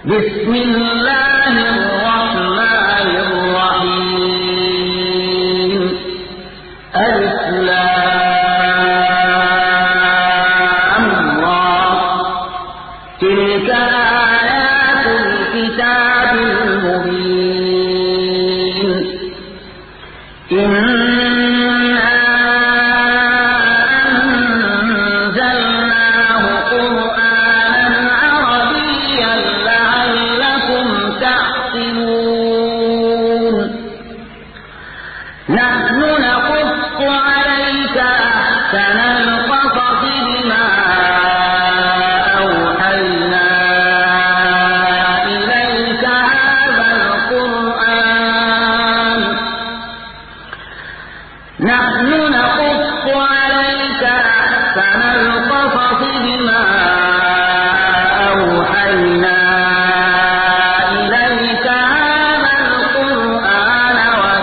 بسم الله الرحمن الرحيم ألف لام را تلك آيات الكتاب المبين إنا أنزلناه قرآنا عربيا لعلكم تعقلون نحن نقص عليك أحسن القصص بما أوحينا إليك هذا القرآن نحن نقص عليك أحسن القصص بما أوحينا إليك هذا القرآن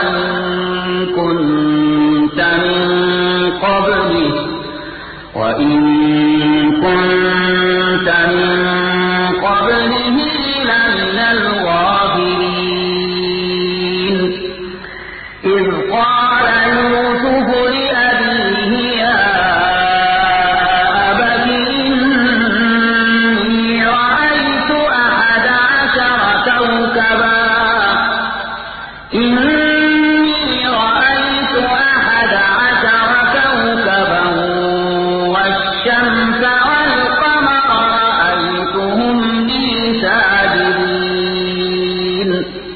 وإن كنت من قبله لمن الغافلين إذ قال يوسف لأبيه يا أبت إني رأيت 11 كوكبا والشمس والقمر رأيتهم لي ساجدين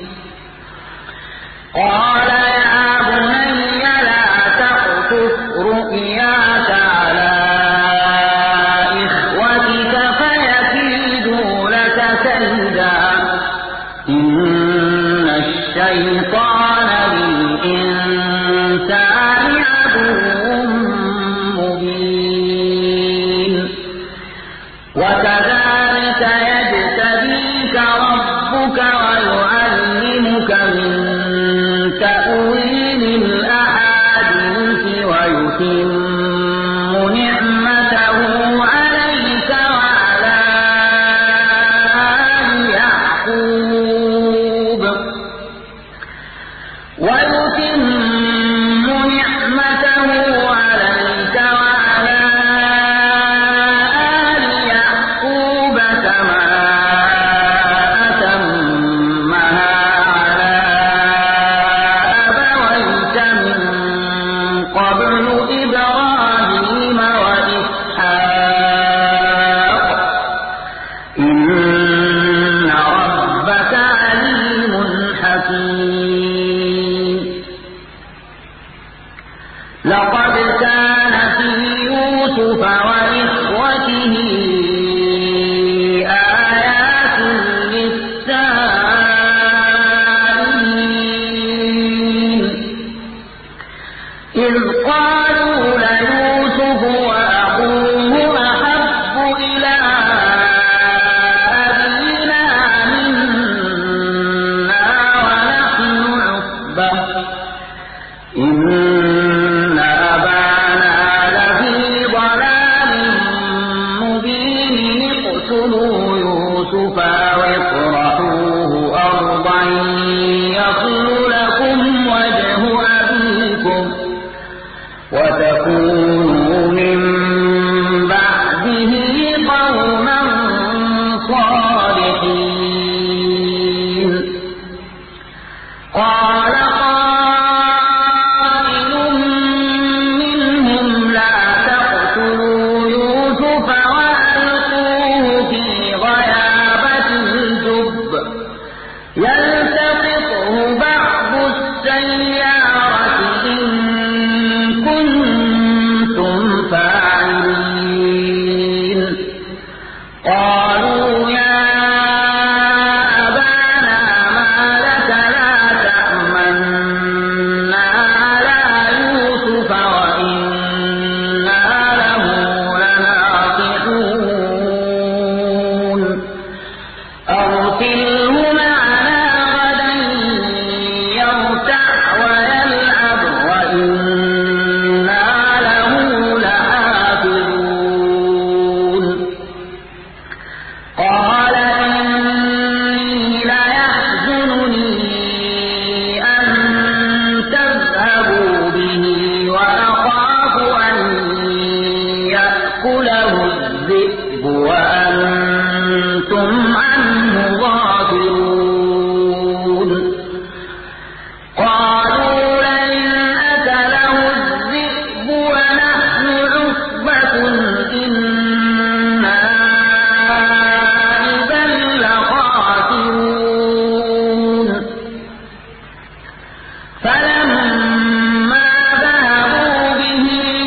قال يا بني لا تقصص رؤياك على إخوتك فيكيدوا لك كيدا إن الشيطان للإنسان عدو مبين وكذلك يجتبيك ربك ويعلمك من تأويل الأحاديث ويتم نعمته عليك وعلى آل يعقوب كما أتمها على أبويك من قبل إبراهيم وإسحاق إن ربك عليم حكيم لقد كان في يوسف وإخوته آيات للسائلين إذ قالوا ليوسف وأخوه أحب إلى أبينا منا ونحن عصبة إن أبانا لفي ضلال مبين اقتلوا يوسف أو اطرحوه أرضا يخل لكم وجه أبيكم وتكونوا من بعده قوما صالحين قال قائل منهم لا تقتلوا يوسف وألقوه في غيابة الجب عنه غافلون قالوا لئن أكله الذئب ونحن عصبة إنا إذا لخاسرون فلما ذهبوا به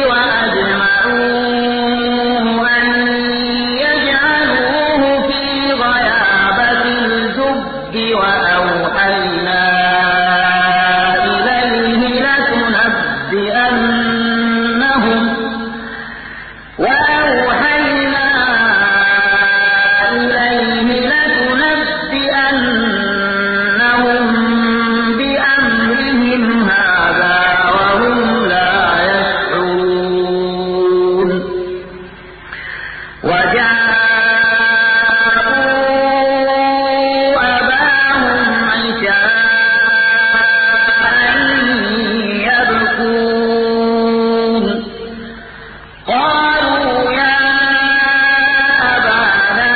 وأجمعوا أن يجعلوه في غيابة الجب وأوحينا إليه لتنبئنهم بأمرهم هذا وهم لا يشعرون وجاءوا أباهم عشاء يبكون قالوا يا أبانا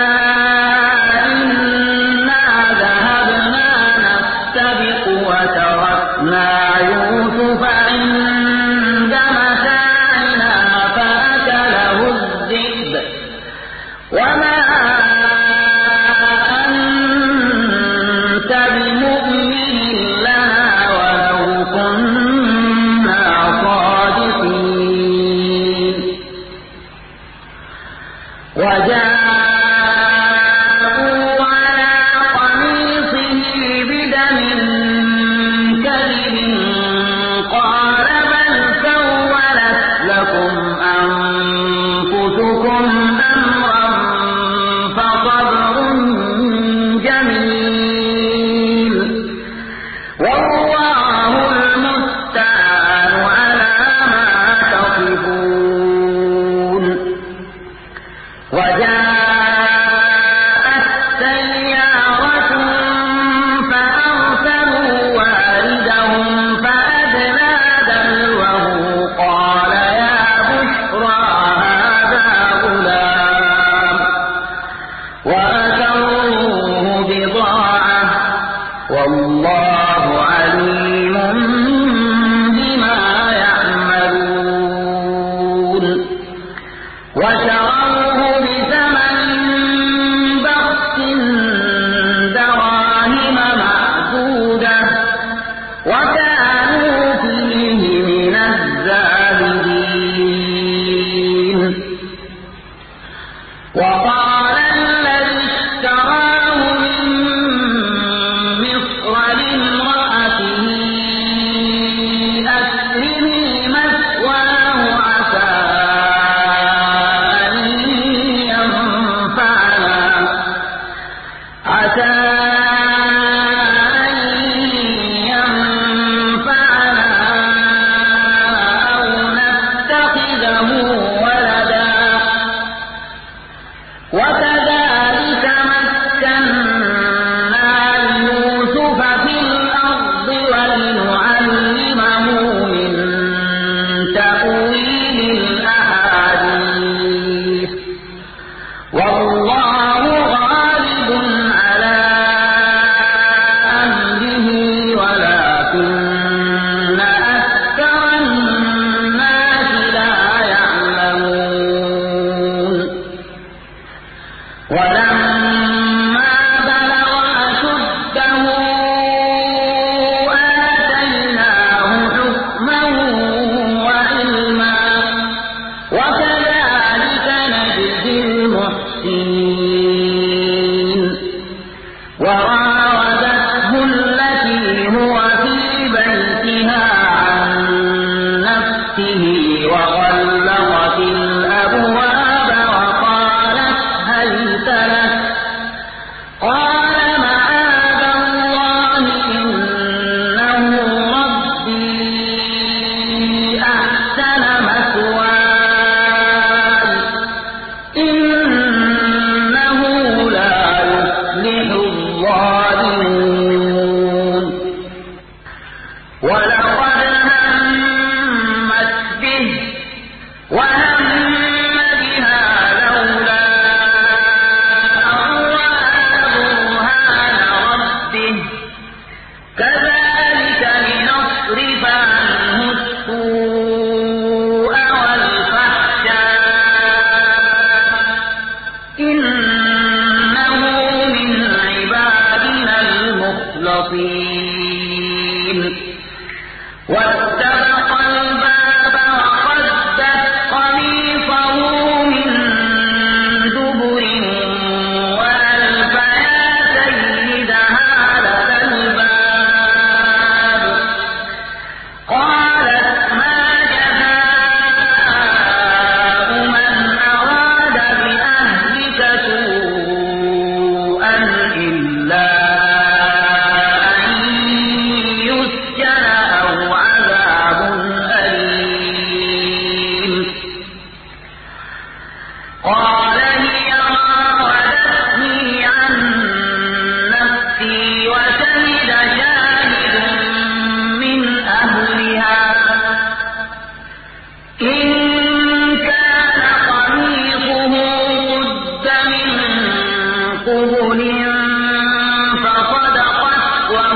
إنا ذهبنا نستبق وتركنا يوسف عند متاعنا فأكله الذئب وما أنت بمؤمن لنا ولو كنا صادقين وجاءوا على قميصه بدم كذب قال بل سولت لكم أنفسكم أمرا فصبر جميل والله المستعان على ما تصفون وجاءت سيارة فأرسلوا واردهم فأدلى دلوه قال يا بشرى هذا غلام وأسروه بضاعة والله عليم بما يعملون وشروه بثمن بخس دراهم معدودة وكانوا فيه من الزاهدين وقال الذي اشتراه من مصر لامرأته أكرمي مثواه عسى أن ينفعنا أو نتخذه ولدا وكذلك مكنا ليوسف في الأرض ولنعلمه من تأويل الأحاديث والله غالب على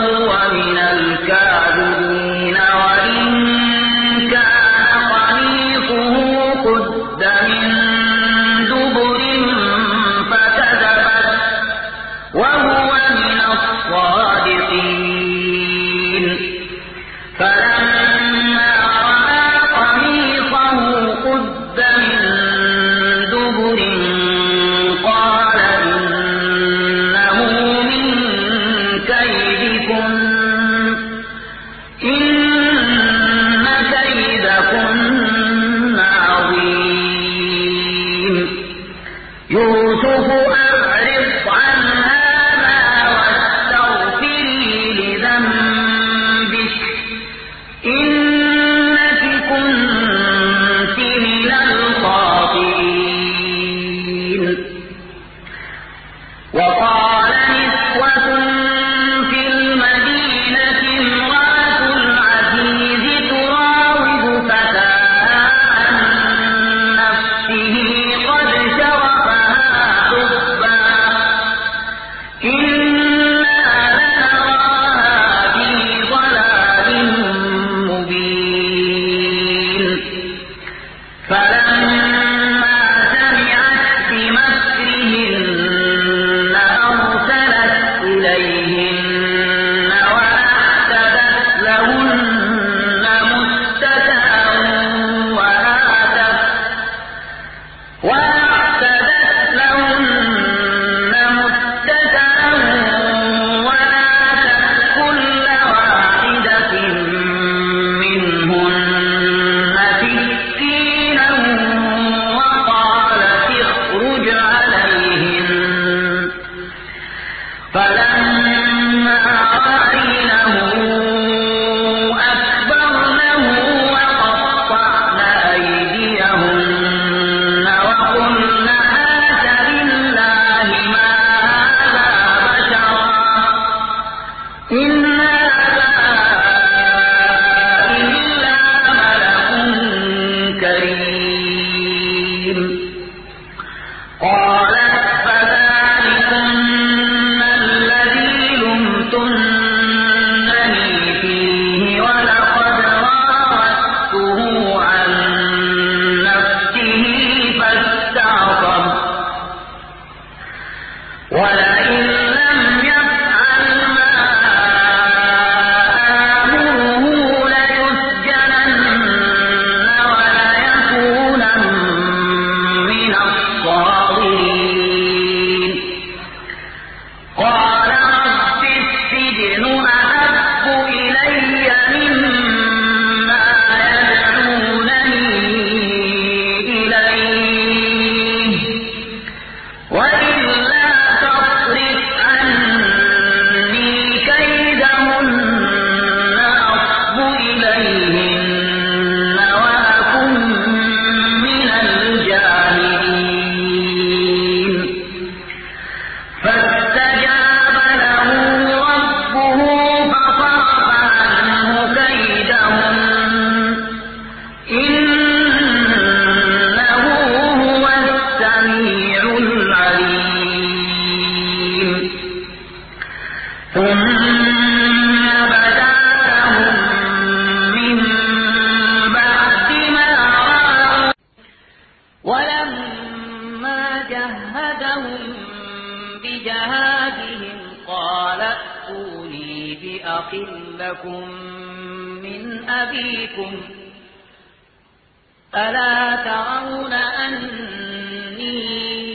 فهو من الكاذبين وإن كان قميصه قد من دبر فكذبت وهو من الصادقين فلما رأى قميصه قد من دبر قال إنه من كيدكن إن كيدكن عظيم يوسف أعرض عن هذا واستغفري لذنبك إنك كنت من الخاطئين وقال نسوة في المدينة امرأة العزيز تراود فتاها عن نفسه قد شغفها حبا إنا لنراها في ضلال مبين فلما سمعت بمكرهن أرسلت إليهن وأعتدت لهن متكئا وآتت كل واحدة منهن سكينا وقالت اخرج عليهن فلما رأينه أكبرنه وقطعن أيديهن وقلن حاش لله ما هذا بشرا إن هذا إلا ملك كريم قالت فذلكن الذي لمتنني فيه ولقد راودته عن نفسه فاستعصم ولئن لم يفعل ما آمره ليسجنن وليكونن من الصاغرين قال رب السجن أحب إلي مما يدعونني إليه وإلا تصرف عني كيدهن أصب إليهن وأكن من الجاهلين فاستجاب له ربه فصرف عنه كيدهن إنه هو السميع العليم ثم بدا لهم من بعد ما رأوا ولما جهزهم بجهازهم قال ائتوني بأخ لكم من أبيكم ألا ترون أني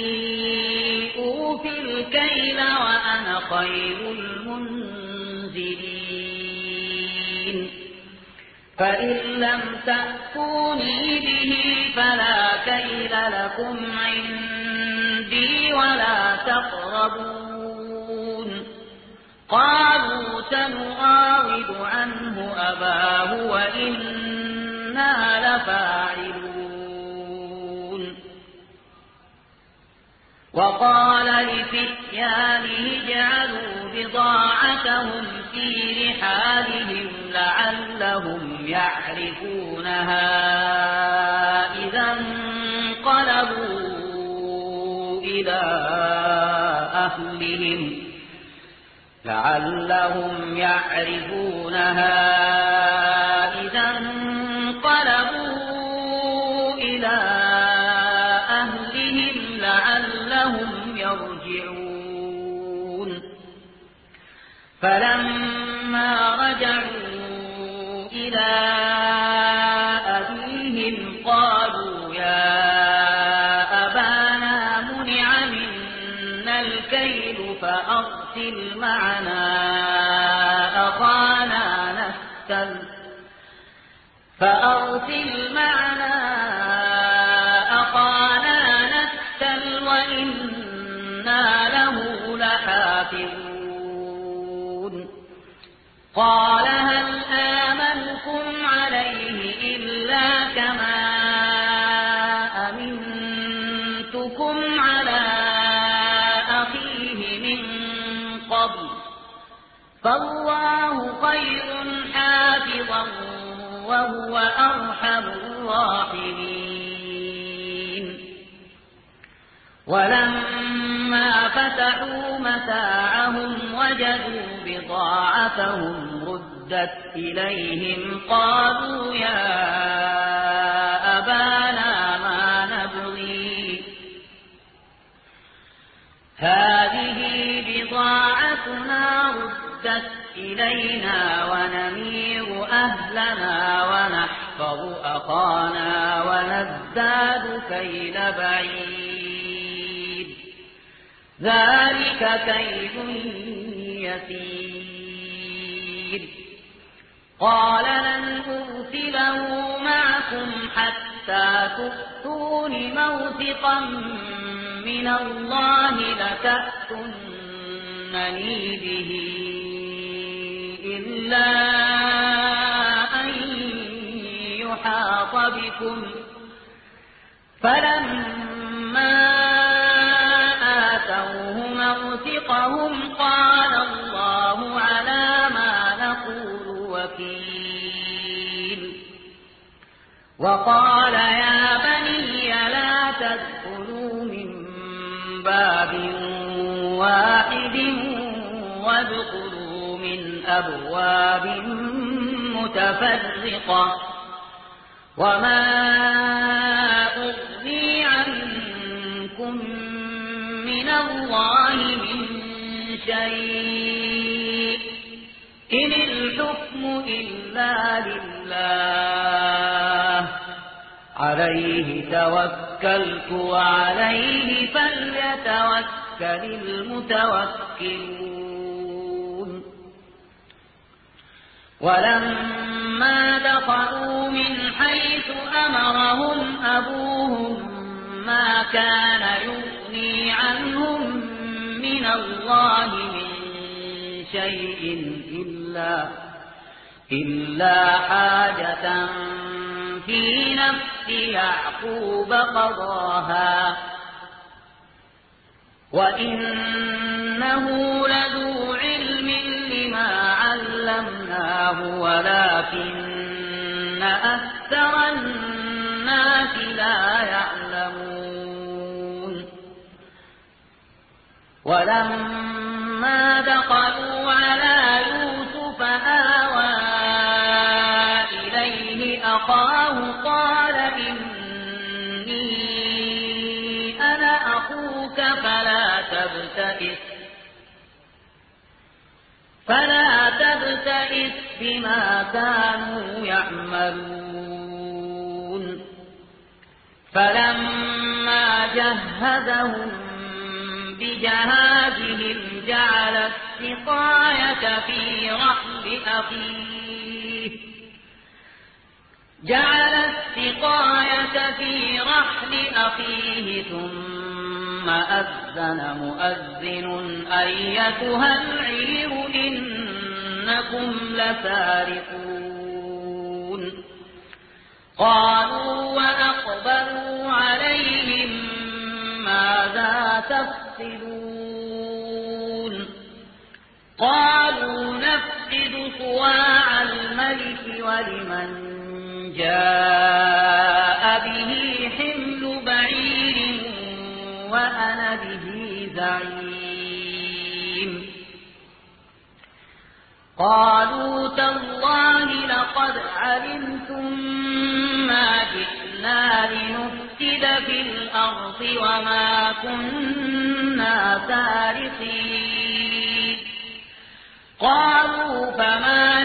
أوفي الكيل وأنا خير المنزلين فإن لم تأتوني به فلا كيل لكم عندي ولا تقربون قالوا سنراود عنه أباه وإنا لفاعلون وقال لفتيانه اجعلوا بضاعتهم في رحالهم لعلهم يعرفونها إذا انقلبوا إلى أهلهم لعلهم يعرفونها إذا انقلبوا إلى أهلهم لعلهم يرجعون فلما رجعوا إلى أبيهم قالوا يا أبانا منع منا الكيل فأرسل معنا أخانا نكتل وإنا له لحافظون قال هل آمنكم عليه إلا كما أمنتكم على أخيه من قبل فالله خير حافظا وهو أرحم الراحمين ولما فتحوا متاعهم وجدوا بضاعتهم ردت إليهم قالوا يا أبانا ما نبغي هذه بضاعتنا ردت إلينا ونمير أهلنا ونحفظ أخانا ونزداد كيل بعيد ذلك كيل يسير قال لن أرسله معكم حتى تؤتون موثقا من الله لتأتونني به إلا أن يحاط بكم فلما آتوه موثقهم قال الله على ما نقول وكيل وقال يا بني لا تدخلوا من باب واحد وادخلوا من أبواب متفرقة وما أغني عنكم من الله من شيء إن الحكم إلا لله عليه توكلت وعليه فليتوكل المتوكلون ولما دخلوا من حيث أمرهم أبوهم ما كان يغني عنهم من الله من شيء إلا حاجة في نفس يعقوب قضاها وإنه لذو علم لما علمناه ولكن أكثر الناس لا يعلمون ولما دخلوا على يوسف آوى إليه أخاه قال إني أنا أخوك فلا تبتئس بما كانوا يعملون فلما جهزهم بجهازهم جعل السقاية في رحل أخيه ثم أذن مؤذن أيتها العير إنكم لسارقون قالوا وأقبلوا عليهم ماذا تفقدون قالوا نفقد صواع الملك ولمن جاء به حمل بعير وأنا به زعيم قالوا تالله لقد علمتم ما جئنا لنفسد في الأرض وما كنا سارقين قالوا فما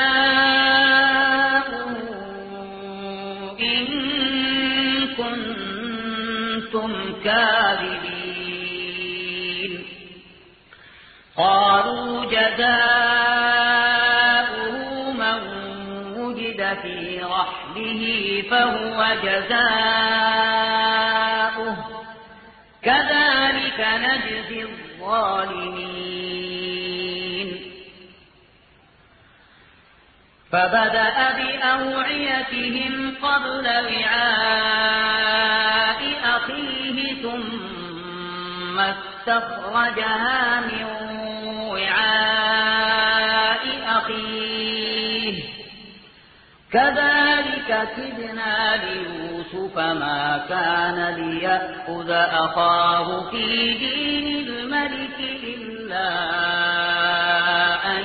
جزاؤه إن كنتم كاذبين قالوا جزاؤه من وجد في رحله فهو جزاؤه كذلك نجزي الظالمين فبدأ بأوعيتهم قبل وعاء أخيه ثم استخرجها من وعاء أخيه كذلك كدنا ليوسف ما كان ليأخذ أخاه في دين الملك إلا أن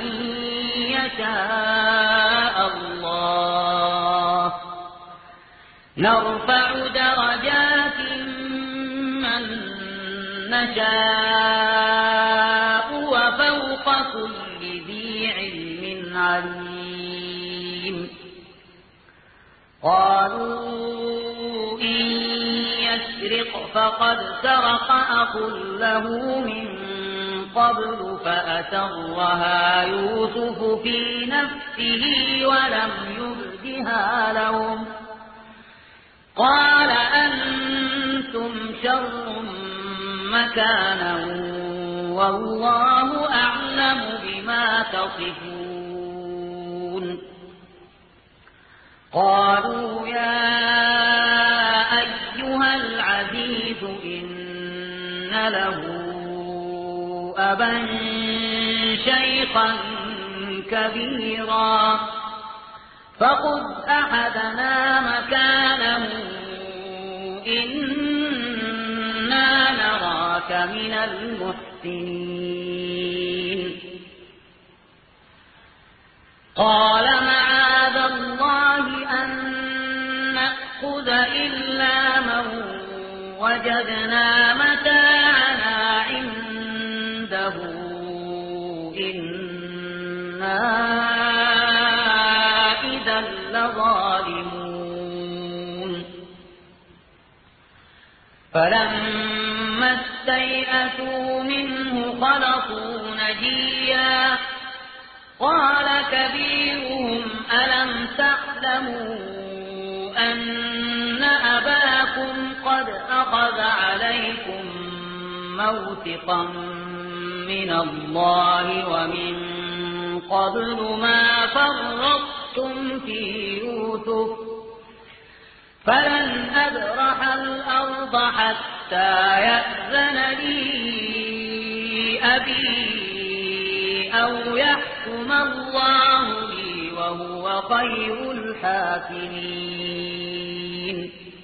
يشاء الله نرفع درجات من نشاء وفوق كل ذي علم عليم قالوا إن يسرق فقد سرق أخ له من قبل فأسرها يوسف في نفسه ولم يبدها لهم قال أنتم شر مكانا والله أعلم بما تصفون قالوا يا أيها العزيز إن له أبا شيخا كبيرا فخذ أحدنا مكانه إنا نراك من المحسنين قال معاذ الله أن نأخذ إلا من وجدنا متاعنا عنده إنا إذا لظالمون فلما استيئسوا منه خلصوا نجيا قال كبيرهم ألم تعلموا أن أباكم قد أخذ عليكم موثقا من الله ومن قبل ما فرطتم في يوسف فلن أبرح الأرض حتى يأذن لي أبي أو يحكم الله لي وهو خير الحاكمين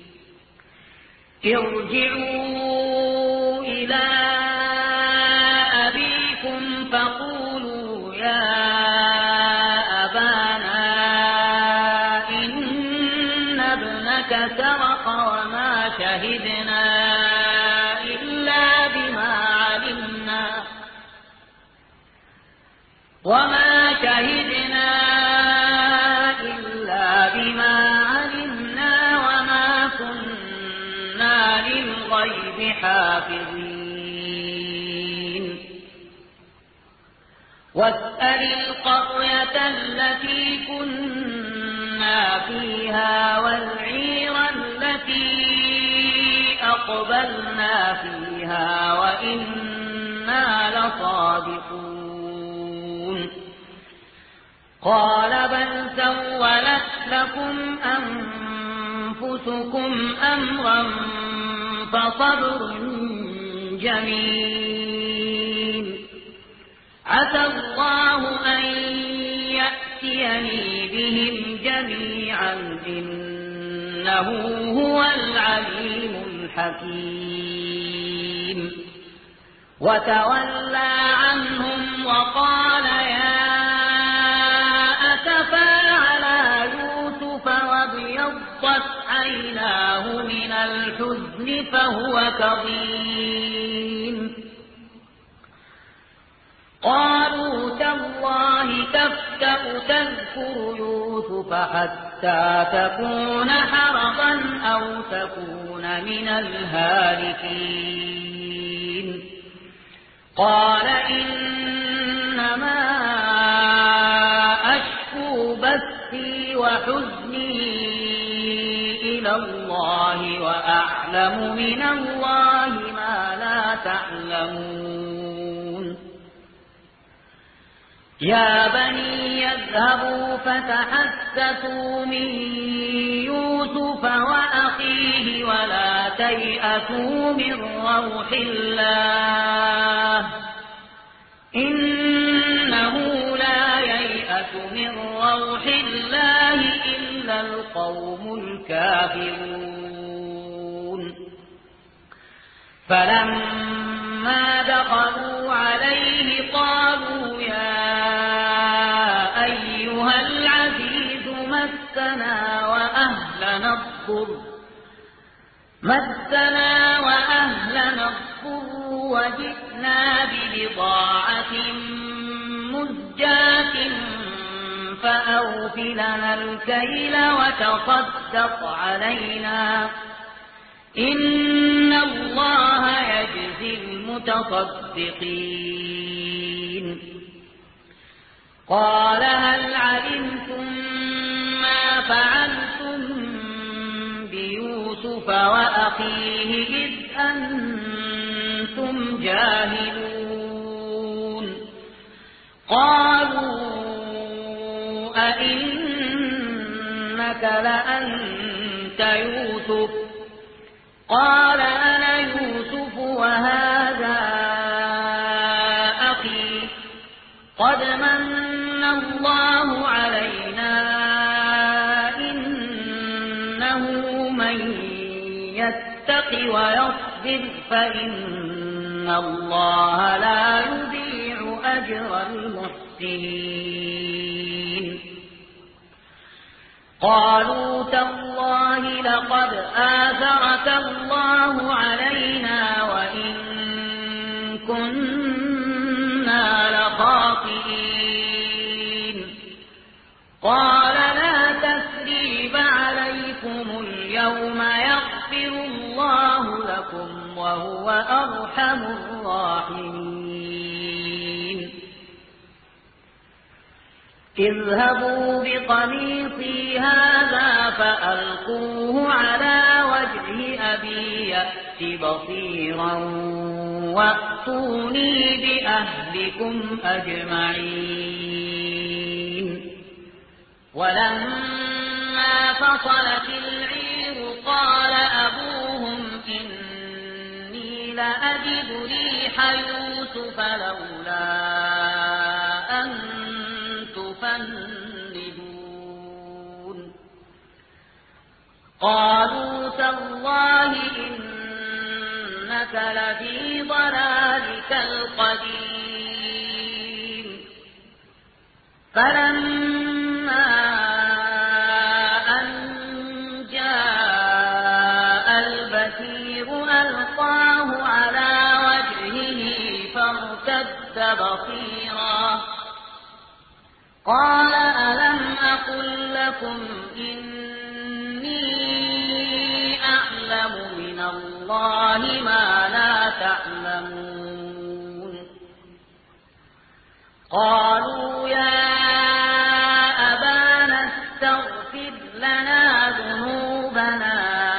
ارجعوا إلى أبيكم فقولوا يا أبانا إن ابنك سرق وما شهدنا إلا بما علمنا وما كنا للغيب حافظين واسأل القرية التي كنا فيها والعير التي أقبلنا فيها وإنا لصادقون قال بل سولت لكم أنفسكم أمرا فصبر جميل عسى الله أن يأتيني بهم جميعا إنه هو العليم الحكيم وتولى عنهم وقال يا الحزن فهو كظيم قالوا تالله تفتأ تذكر يوسف حتى تكون حرضا أو تكون من الهالكين قال إنما أشكو بثي وحزني إلى الله وأعلم من الله ما لا تعلمون يا بني يذهبوا فتحسسوا من يوسف وأخيه ولا تيأسوا من روح الله إنه لا ييأس من روح الله إلا القوم الكافرون فلما دخلوا عليه قالوا يا أيها العزيز مسنا وأهلنا الضر وجئنا ببضاعة مزجاة فأوف لنا الكيل وتصدق علينا إن الله يجزي المتصدقين قال هل علمتم ما فعلتم بيوسف وأخيه إذ أنتم جاهلون قالوا أئنك لأنت يوسف قال أنا يوسف وهذا أخي قد من الله علينا إنه من يتق ويصبر فإن الله لا يضيع أجر المحسنين قالوا تالله لقد آثرك الله علينا وإن كنا لخاطئين قال لا تثريب عليكم اليوم يغفر الله لكم وهو أرحم الراحمين اذهبوا بقميصي هذا فألقوه على وجه أبي يأت بصيرا وأتوني بأهلكم أجمعين ولما فصلت العير قال أبوهم إني لأجد ريح يوسف لولا أن تفندون قالوا تالله إنك لفي ضلالك القديم فلما أن جاء البشير ألقاه على وجهه فارتد بصيرا قال ألم أقل لكم إني أعلم من الله ما لا تعلمون قالوا يا أبانا استغفر لنا ذنوبنا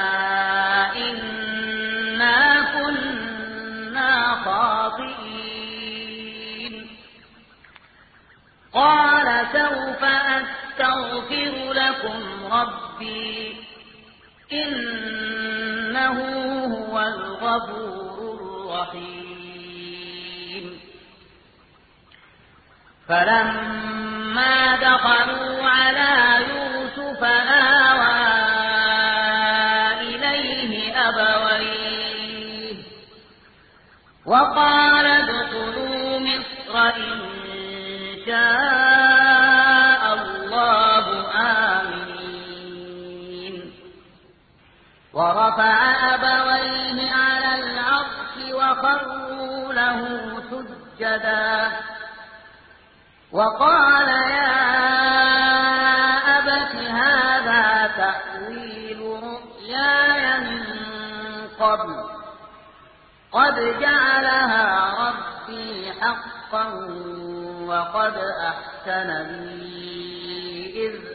إنا كنا خاطئين قال سوف أستغفر لكم ربي إنه هو الغفور الرحيم فلما دخلوا على يوسف آوى إليه أبويه وقال ادخلوا مصر إن شاء الله آمين ورفع أبويه على العرش وخروا له سجدا وقال يا أبت هذا تأويل رؤياي من قبل قد جعلها ربي حقا وقد أحسن بي إذ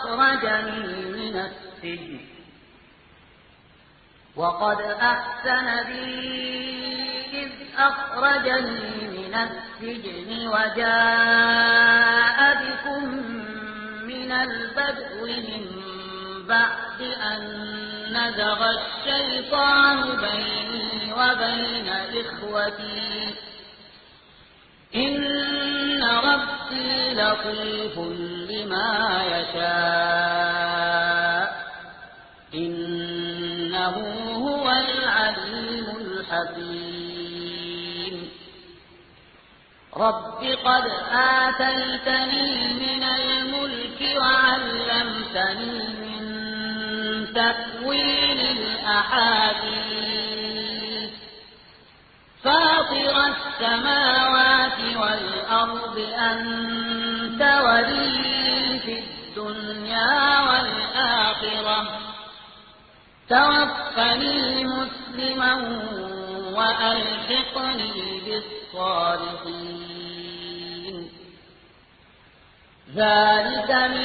أخرجني من السجن وجاء بكم من البدو من بعد أن نزغ الشيطان بيني وبين إخوتي إن ربي لطيف لما يشاء إنه هو العليم الحكيم رب قد آتيتني من الملك وعلمتني من تأويل الأحاديث فاطر السماوات والأرض أنت ولي في الدنيا والآخرة توفني مسلما وألحقني بالصالحين ذلك من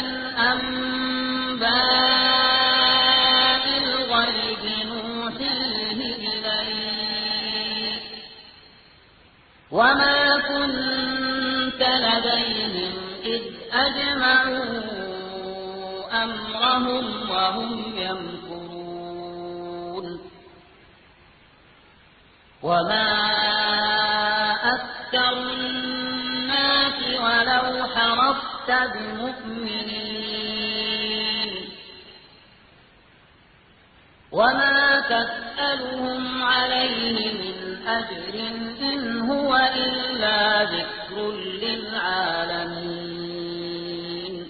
أنباء الغيب نوحيه إليك وما كنت لديهم إذ أجمعوا أمرهم وهم يمكرون وما أكثر الناس ولو حرصت بمؤمنين وما تسألهم عليه من أجر إن هو إلا ذكر للعالمين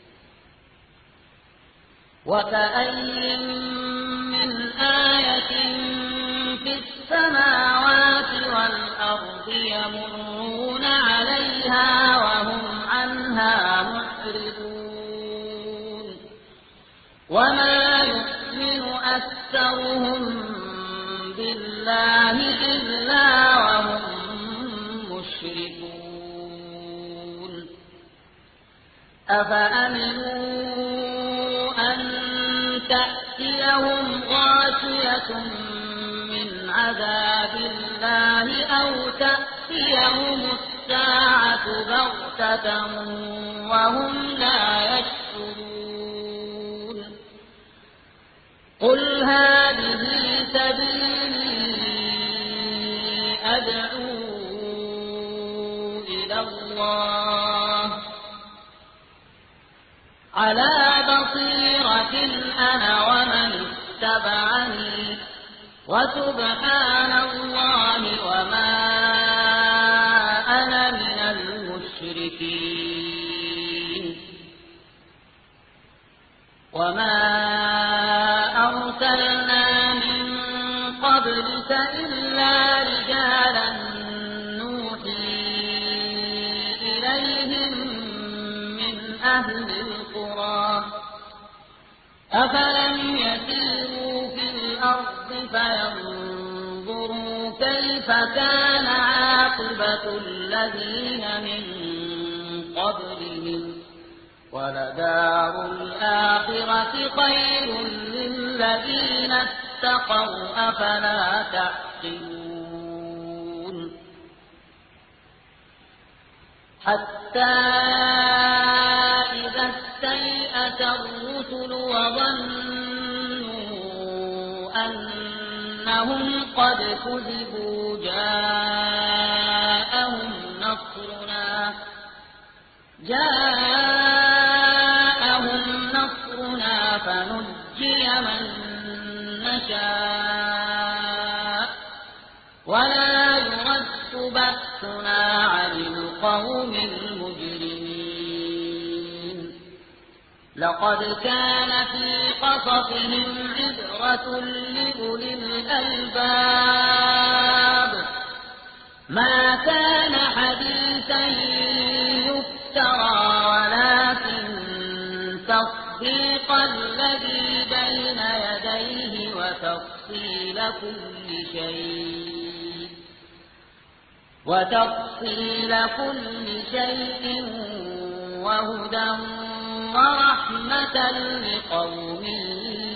وكأي من آية في السماوات والأرض يمرون عليها وهم عنها معرضون وما يؤمن أكثرهم بالله إلا وهم مشركون أفأمنوا أن تأتيهم غاشية من عذاب الله أو تأتيهم الساعة بغتة وهم لا يشعرون قل هذه سبيلي أدعو إلى الله على بصيرة أنا ومن اتبعني وسبحان الله وما أنا من المشركين وما أرسلنا من قبلك إلا رجالا نوحي إليهم من أهل القرى أفلم يسيروا في الأرض فينظروا كيف كان عاقبة الذين من قبلهم ولدار الآخرة خير للذين اتقوا أفلا تعقلون حتى إذا استيأس الرسل وظنوا أنهم قد كذبوا جاءهم نصرنا فنجي من نشاء ولا يرد بأسنا عن القوم المجرمين لقد كان في قصصهم عبرة لأولي الألباب ما كان حديثا يفترى ولكن تصديق الذي بين يديه وتفصيل كل شيء وهدى ورحمة لقوم